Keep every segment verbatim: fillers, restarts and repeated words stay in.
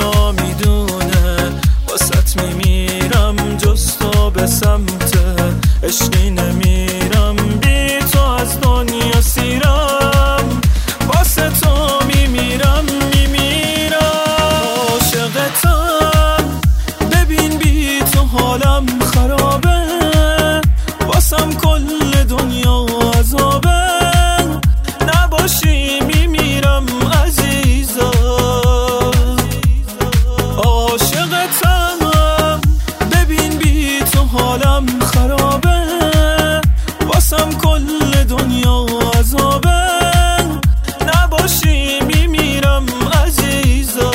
دنیا میدونه واسط میمیرم، جز تو به سمت عشقی نمیرم، بی تو از دنیا سیرم، واسه تو میمیرم میمیرم. عاشقتم ببین بی تو حالم خرابه، واسم کل دنیا عذابه، نباشی میمیرم عزیزا. عاشقتم ببین بی تو حالم خرابه، واسم کل دنیا عذابه، نباشی میمیرم عزیزا.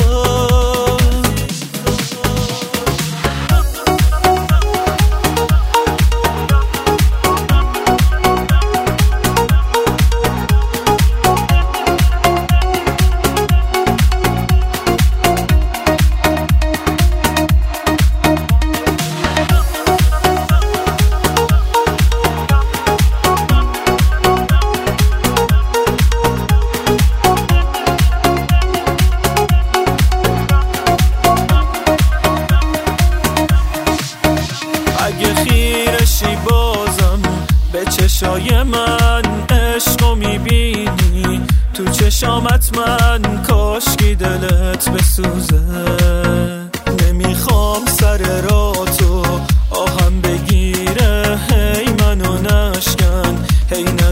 اگه خیرشی بازم به چشای من، عشقو میبینی تو چشامت من، کاشکی دلت بسوزه. نمیخوام سر را تو آهم بگیره، هی منو نشکن، هی